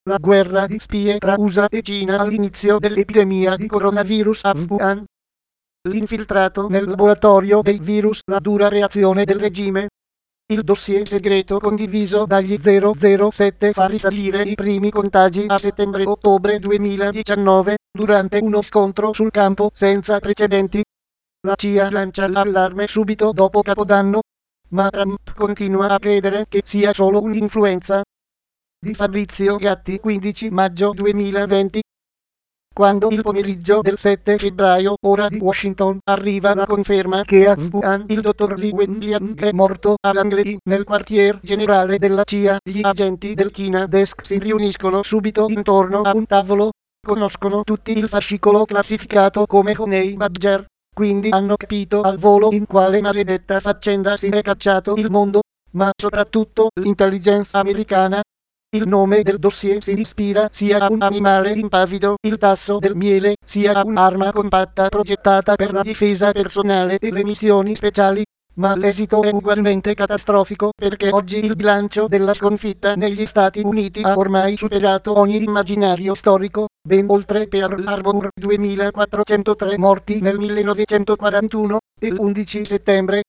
la guerra di spie tra USA e Cina all'inizio dell'epidemia di coronavirus a Wuhan. L'infiltrato nel laboratorio dei virus, la dura reazione del regime. Il dossier segreto condiviso dagli 007 fa risalire i primi contagi a settembre-ottobre 2019, durante uno scontro sul campo senza precedenti. La CIA lancia l'allarme subito dopo Capodanno, ma Trump continua a credere che sia solo un'influenza. Di Fabrizio Gatti, 15 maggio 2020. Quando il pomeriggio del 7 febbraio, ora di Washington, arriva la conferma che a Wuhan il dottor Li Wenliang è morto a Langley, nel quartier generale della CIA, gli agenti del China Desk si riuniscono subito intorno a un tavolo. Conoscono tutti il fascicolo classificato come Honey Badger, quindi hanno capito al volo in quale maledetta faccenda si è cacciato il mondo, ma soprattutto l'intelligence americana. Il nome del dossier si ispira sia a un animale impavido, il tasso del miele, sia a un'arma compatta progettata per la difesa personale e le missioni speciali. Ma l'esito è ugualmente catastrofico, perché oggi il bilancio della sconfitta negli Stati Uniti ha ormai superato ogni immaginario storico, ben oltre Pearl Harbor, 2403 morti nel 1941, e l'11 settembre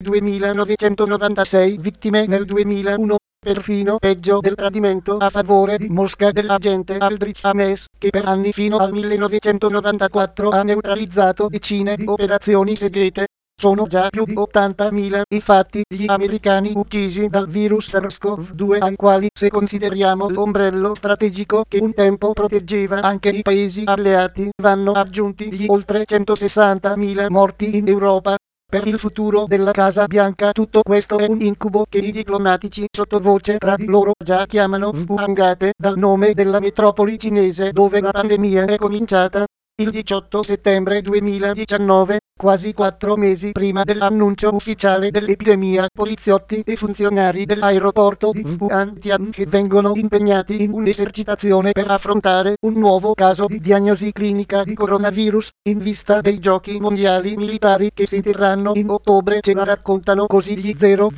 1996 vittime nel 2001. Perfino peggio del tradimento a favore di Mosca dell'agente Aldrich Ames, che per anni fino al 1994 ha neutralizzato decine di operazioni segrete. Sono già più di 80.000 infatti gli americani uccisi dal virus SARS-CoV-2, ai quali, se consideriamo l'ombrello strategico che un tempo proteggeva anche i paesi alleati, vanno aggiunti gli oltre 160.000 morti in Europa. Per il futuro della Casa Bianca tutto questo è un incubo che i diplomatici sottovoce tra di loro già chiamano Wuhangate, dal nome della metropoli cinese dove la pandemia è cominciata. Il 18 settembre 2019, quasi 4 mesi prima dell'annuncio ufficiale dell'epidemia, poliziotti e funzionari dell'aeroporto di Wuhan Tianhe vengono impegnati in un'esercitazione per affrontare un nuovo caso di diagnosi clinica di coronavirus, in vista dei giochi mondiali militari che si terranno in ottobre. Ce la raccontano così gli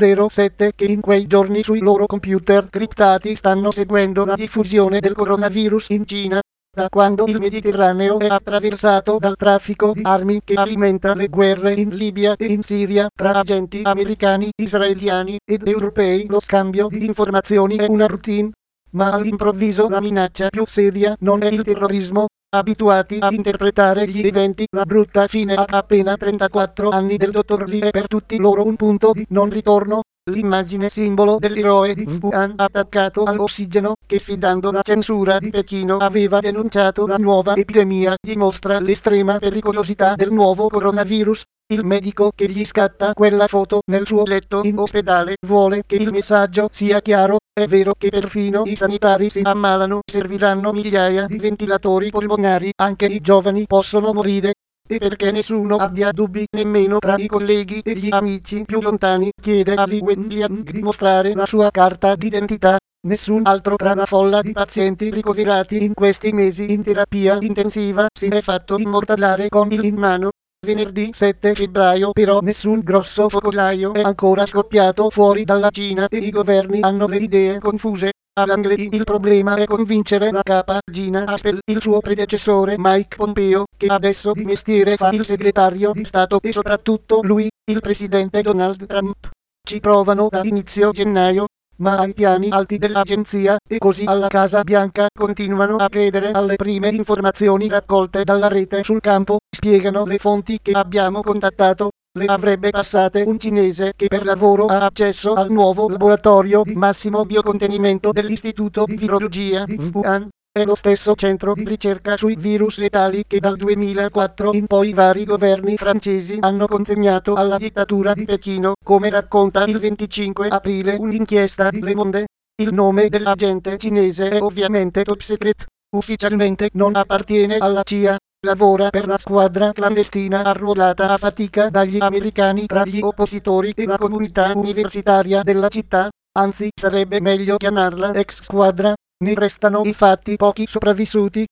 007 che in quei giorni sui loro computer criptati stanno seguendo la diffusione del coronavirus in Cina. Da quando il Mediterraneo è attraversato dal traffico di armi che alimenta le guerre in Libia e in Siria tra agenti americani, israeliani ed europei, lo scambio di informazioni è una routine. Ma all'improvviso la minaccia più seria non è il terrorismo. Abituati a interpretare gli eventi, la brutta fine a appena 34 anni del dottor Li è per tutti loro un punto di non ritorno. L'immagine simbolo dell'eroe di Wuhan attaccato all'ossigeno, che sfidando la censura di Pechino aveva denunciato la nuova epidemia, dimostra l'estrema pericolosità del nuovo coronavirus. Il medico che gli scatta quella foto nel suo letto in ospedale vuole che il messaggio sia chiaro. È vero che perfino i sanitari si ammalano, serviranno migliaia di ventilatori polmonari, anche i giovani possono morire. E perché nessuno abbia dubbi nemmeno tra i colleghi e gli amici più lontani, chiede a Li Wenliang di mostrare la sua carta d'identità. Nessun altro tra la folla di pazienti ricoverati in questi mesi in terapia intensiva si è fatto immortalare con il in mano. Venerdì 7 febbraio però nessun grosso focolaio è ancora scoppiato fuori dalla Cina e i governi hanno le idee confuse. A Langley il problema è convincere la capa Gina Haspel, il suo predecessore Mike Pompeo, che adesso di mestiere fa il segretario di Stato, e soprattutto lui, il presidente Donald Trump. Ci provano da inizio gennaio, ma ai piani alti dell'agenzia e così alla Casa Bianca continuano a credere alle prime informazioni raccolte dalla rete sul campo, spiegano le fonti che abbiamo contattato. Le avrebbe passate un cinese che per lavoro ha accesso al nuovo laboratorio di massimo biocontenimento dell'Istituto di Virologia di Wuhan. È lo stesso centro di ricerca sui virus letali che dal 2004 in poi vari governi francesi hanno consegnato alla dittatura di Pechino, come racconta il 25 aprile un'inchiesta di Le Monde. Il nome dell'agente cinese è ovviamente top secret. Ufficialmente non appartiene alla CIA. Lavora per la squadra clandestina arruolata a fatica dagli americani tra gli oppositori e la comunità universitaria della città, anzi sarebbe meglio chiamarla ex squadra. Ne restano infatti pochi sopravvissuti,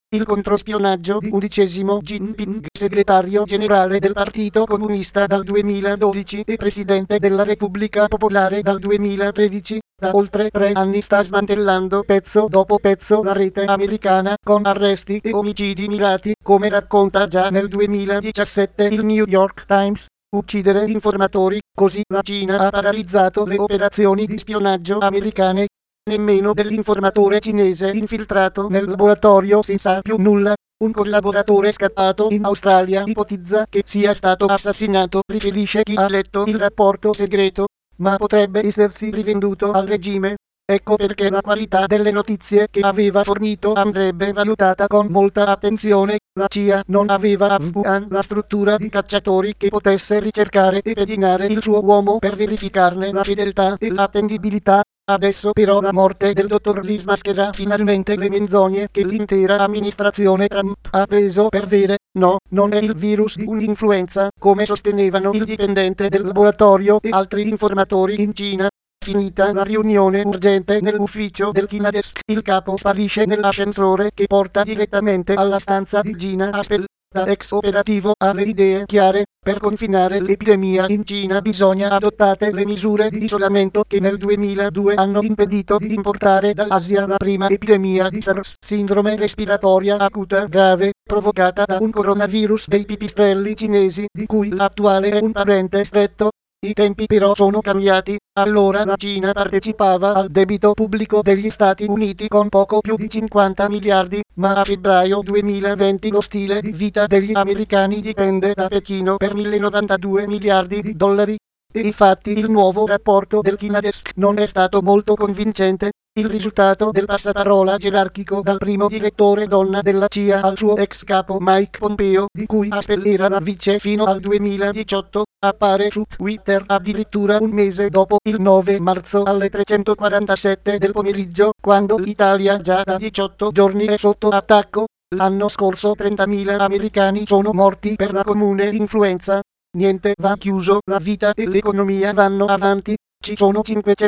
il controspionaggio di 11° Jinping, segretario generale del Partito Comunista dal 2012 e presidente della Repubblica Popolare dal 2013, da oltre 3 anni sta smantellando pezzo dopo pezzo la rete americana con arresti e omicidi mirati, come racconta già nel 2017 il New York Times. Uccidere informatori, così la Cina ha paralizzato le operazioni di spionaggio americane. Nemmeno dell'informatore cinese infiltrato nel laboratorio si sa più nulla. Un collaboratore scappato in Australia ipotizza che sia stato assassinato, riferisce chi ha letto il rapporto segreto, ma potrebbe essersi rivenduto al regime. Ecco perché la qualità delle notizie che aveva fornito andrebbe valutata con molta attenzione. La CIA non aveva a Wuhan la struttura di cacciatori che potesse ricercare e pedinare il suo uomo per verificarne la fedeltà e l'attendibilità. Adesso però la morte del dottor Lee smascherà finalmente le menzogne che l'intera amministrazione Trump ha preso per vere. No, non è il virus di un'influenza, come sostenevano il dipendente del laboratorio e altri informatori in Cina. Finita la riunione urgente nell'ufficio del Kinadesk, il capo sparisce nell'ascensore che porta direttamente alla stanza di Gina Haspel. Da ex operativo ha le idee chiare. Per confinare l'epidemia in Cina bisogna adottate le misure di isolamento che nel 2002 hanno impedito di importare dall'Asia la prima epidemia di SARS, sindrome respiratoria acuta grave, provocata da un coronavirus dei pipistrelli cinesi, di cui l'attuale è un parente stretto. I tempi però sono cambiati. Allora la Cina partecipava al debito pubblico degli Stati Uniti con poco più di 50 miliardi, ma a febbraio 2020 lo stile di vita degli americani dipende da Pechino per 1092 miliardi di dollari. E infatti il nuovo rapporto del Kinadesk non è stato molto convincente. Il risultato del passaparola gerarchico dal primo direttore donna della CIA al suo ex capo Mike Pompeo, di cui Haspel era la vice fino al 2018, appare su Twitter addirittura un mese dopo, il 9 marzo alle 3:47 del pomeriggio, quando l'Italia già da 18 giorni è sotto attacco. L'anno scorso 30.000 americani sono morti per la comune influenza. Niente va chiuso, la vita e l'economia vanno avanti. Ci sono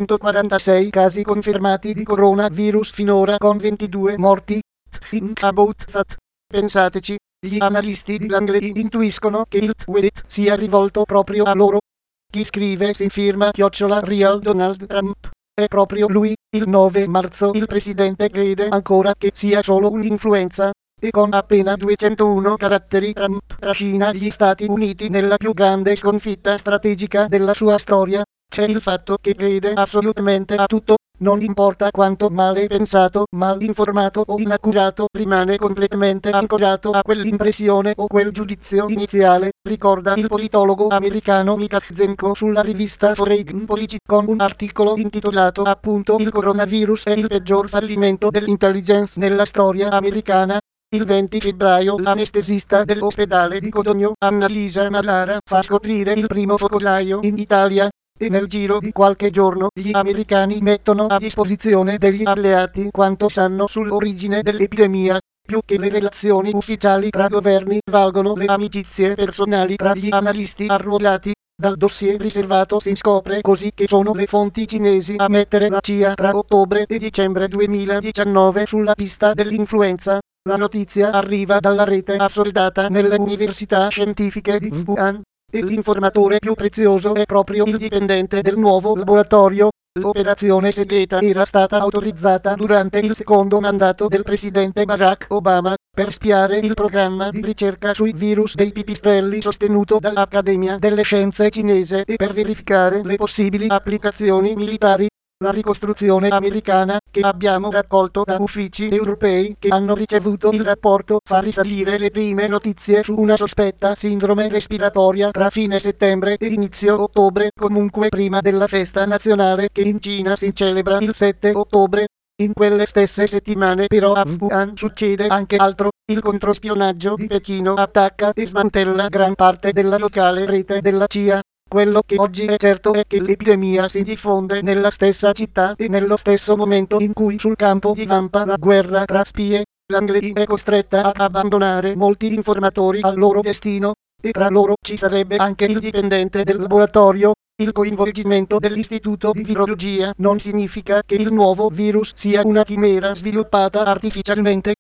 546 casi confermati di coronavirus finora con 22 morti. Think about that. Pensateci, gli analisti di Langley intuiscono che il tweet sia rivolto proprio a loro. Chi scrive si firma @Real Donald Trump. È proprio lui. Il 9 marzo il presidente crede ancora che sia solo un'influenza. E con appena 201 caratteri Trump trascina gli Stati Uniti nella più grande sconfitta strategica della sua storia. C'è il fatto che crede assolutamente a tutto, non importa quanto male pensato, mal informato o inaccurato, rimane completamente ancorato a quell'impressione o quel giudizio iniziale, ricorda il politologo americano Mika Zenko sulla rivista Foreign Policy con un articolo intitolato appunto "Il coronavirus è il peggior fallimento dell'intelligence nella storia americana". Il 20 febbraio l'anestesista dell'ospedale di Codogno, Annalisa Malara, fa scoprire il primo focolaio in Italia. E nel giro di qualche giorno gli americani mettono a disposizione degli alleati quanto sanno sull'origine dell'epidemia. Più che le relazioni ufficiali tra governi valgono le amicizie personali tra gli analisti arruolati. Dal dossier riservato si scopre così che sono le fonti cinesi a mettere la CIA tra ottobre e dicembre 2019 sulla pista dell'influenza. La notizia arriva dalla rete assoldata nelle università scientifiche di Wuhan. E l'informatore più prezioso è proprio il dipendente del nuovo laboratorio. L'operazione segreta era stata autorizzata durante il secondo mandato del presidente Barack Obama per spiare il programma di ricerca sui virus dei pipistrelli sostenuto dall'Accademia delle Scienze cinese e per verificare le possibili applicazioni militari. La ricostruzione americana, che abbiamo raccolto da uffici europei che hanno ricevuto il rapporto, fa risalire le prime notizie su una sospetta sindrome respiratoria tra fine settembre e inizio ottobre, comunque prima della festa nazionale che in Cina si celebra il 7 ottobre. In quelle stesse settimane però a Wuhan succede anche altro. Il controspionaggio di Pechino attacca e smantella gran parte della locale rete della CIA. Quello che oggi è certo è che l'epidemia si diffonde nella stessa città e nello stesso momento in cui sul campo divampa la guerra tra spie. Langley è costretta ad abbandonare molti informatori al loro destino, e tra loro ci sarebbe anche il dipendente del laboratorio. Il coinvolgimento dell'Istituto di Virologia non significa che il nuovo virus sia una chimera sviluppata artificialmente.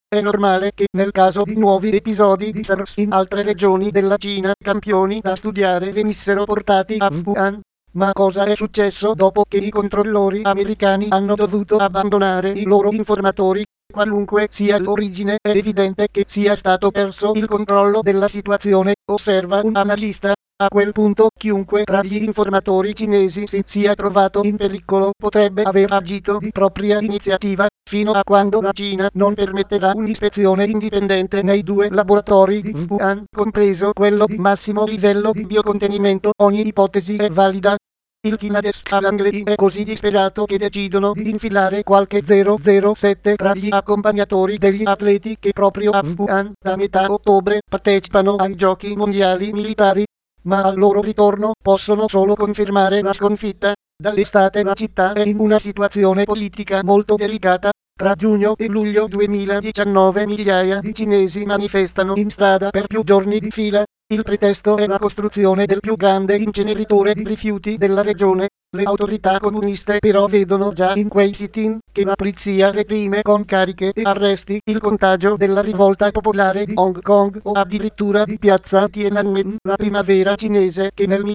È normale che nel caso di nuovi episodi di SARS in altre regioni della Cina, campioni da studiare venissero portati a Wuhan. Ma cosa è successo dopo che i controllori americani hanno dovuto abbandonare i loro informatori? Qualunque sia l'origine, è evidente che sia stato perso il controllo della situazione, osserva un analista. A quel punto chiunque tra gli informatori cinesi si sia trovato in pericolo potrebbe aver agito di propria iniziativa, fino a quando la Cina non permetterà un'ispezione indipendente nei due laboratori di Wuhan, compreso quello di massimo livello di biocontenimento. Ogni ipotesi è valida. Il Kinades Langley è così disperato che decidono di infilare qualche 007 tra gli accompagnatori degli atleti che proprio a Wuhan da metà ottobre partecipano ai giochi mondiali militari. Ma al loro ritorno possono solo confermare la sconfitta. Dall'estate la città è in una situazione politica molto delicata. Tra giugno e luglio 2019 migliaia di cinesi manifestano in strada per più giorni di fila. Il pretesto è la costruzione del più grande inceneritore di rifiuti della regione. Le autorità comuniste però vedono già in quei sit-in che la polizia reprime con cariche e arresti il contagio della rivolta popolare di Hong Kong o addirittura di piazza Tiananmen, la primavera cinese che nel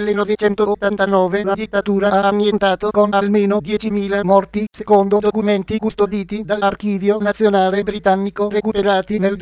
1989 la dittatura ha annientato con almeno 10.000 morti, secondo documenti custoditi dall'Archivio Nazionale Britannico recuperati nel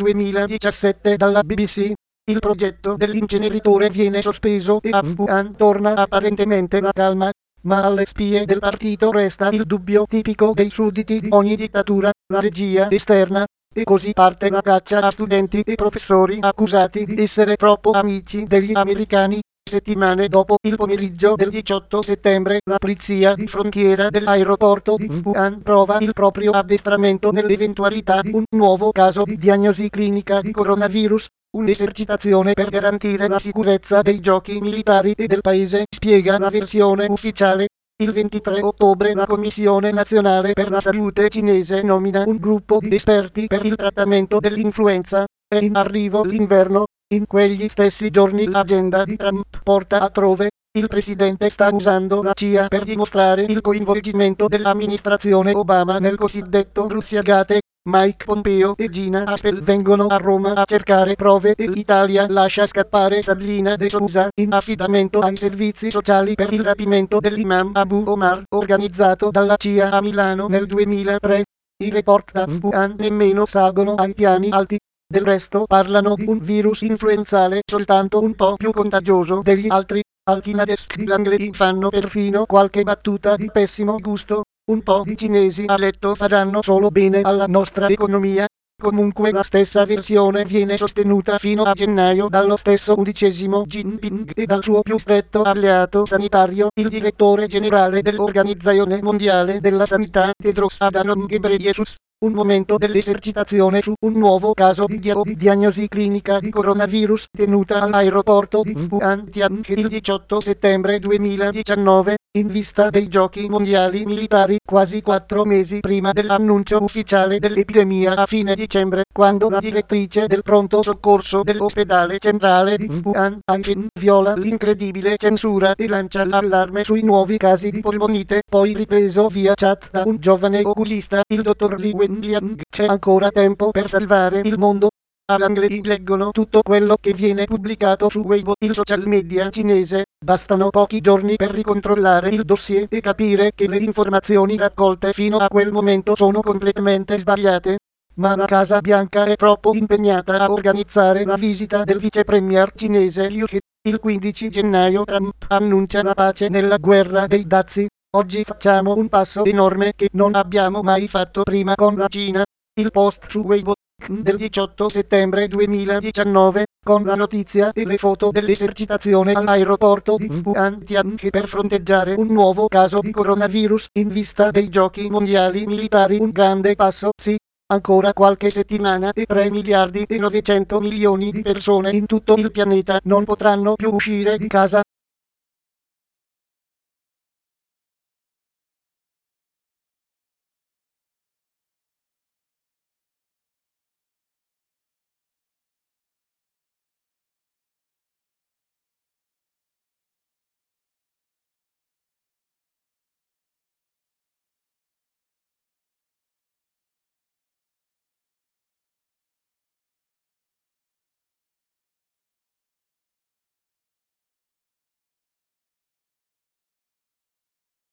2017 dalla BBC. Il progetto dell'inceneritore viene sospeso e a Wuhan torna apparentemente la calma. Ma alle spie del partito resta il dubbio tipico dei sudditi di ogni dittatura, la regia esterna. E così parte la caccia a studenti e professori accusati di essere troppo amici degli americani. Settimane dopo il pomeriggio del 18 settembre, la polizia di frontiera dell'aeroporto di Wuhan prova il proprio addestramento nell'eventualità di un nuovo caso di diagnosi clinica di coronavirus. Un'esercitazione per garantire la sicurezza dei giochi militari e del paese, spiega la versione ufficiale. Il 23 ottobre la Commissione Nazionale per la Salute cinese nomina un gruppo di esperti per il trattamento dell'influenza. È in arrivo l'inverno. In quegli stessi giorni l'agenda di Trump porta altrove. Il presidente sta usando la CIA per dimostrare il coinvolgimento dell'amministrazione Obama nel cosiddetto Russiagate. Mike Pompeo e Gina Haspel vengono a Roma a cercare prove e l'Italia lascia scappare Sabrina De Sousa in affidamento ai servizi sociali per il rapimento dell'imam Abu Omar organizzato dalla CIA a Milano nel 2003. I report da Wuhan nemmeno salgono ai piani alti. Del resto parlano di un virus influenzale soltanto un po' più contagioso degli altri. Al Kinades Langley fanno perfino qualche battuta di pessimo gusto. Un po' di cinesi a letto faranno solo bene alla nostra economia. Comunque la stessa versione viene sostenuta fino a gennaio dallo stesso 11° Jinping e dal suo più stretto alleato sanitario, il direttore generale dell'Organizzazione Mondiale della Sanità, Tedros Adhanom Ghebreyesus. Un momento dell'esercitazione su un nuovo caso di diagnosi clinica di coronavirus tenuta all'aeroporto di Wuhan Tianhe il 18 settembre 2019, in vista dei giochi mondiali militari, quasi 4 mesi prima dell'annuncio ufficiale dell'epidemia a fine dicembre, quando la direttrice del pronto soccorso dell'ospedale centrale di Wuhan, Haifeng, viola l'incredibile censura e lancia l'allarme sui nuovi casi di polmonite, poi ripreso via chat da un giovane oculista, il dottor Li Wenliang. C'è ancora tempo per salvare il mondo. A Langley leggono tutto quello che viene pubblicato su Weibo, il social media cinese. Bastano pochi giorni per ricontrollare il dossier e capire che le informazioni raccolte fino a quel momento sono completamente sbagliate. Ma la Casa Bianca è troppo impegnata a organizzare la visita del vice premier cinese Liu He. Il 15 gennaio Trump annuncia la pace nella guerra dei dazi. Oggi facciamo un passo enorme che non abbiamo mai fatto prima con la Cina. Il post su Weibo del 18 settembre 2019, con la notizia e le foto dell'esercitazione all'aeroporto di Wuhan Tianhe per fronteggiare un nuovo caso di coronavirus in vista dei giochi mondiali militari. Un grande passo, sì. Ancora qualche settimana e 3 miliardi e 900 milioni di persone in tutto il pianeta non potranno più uscire di casa.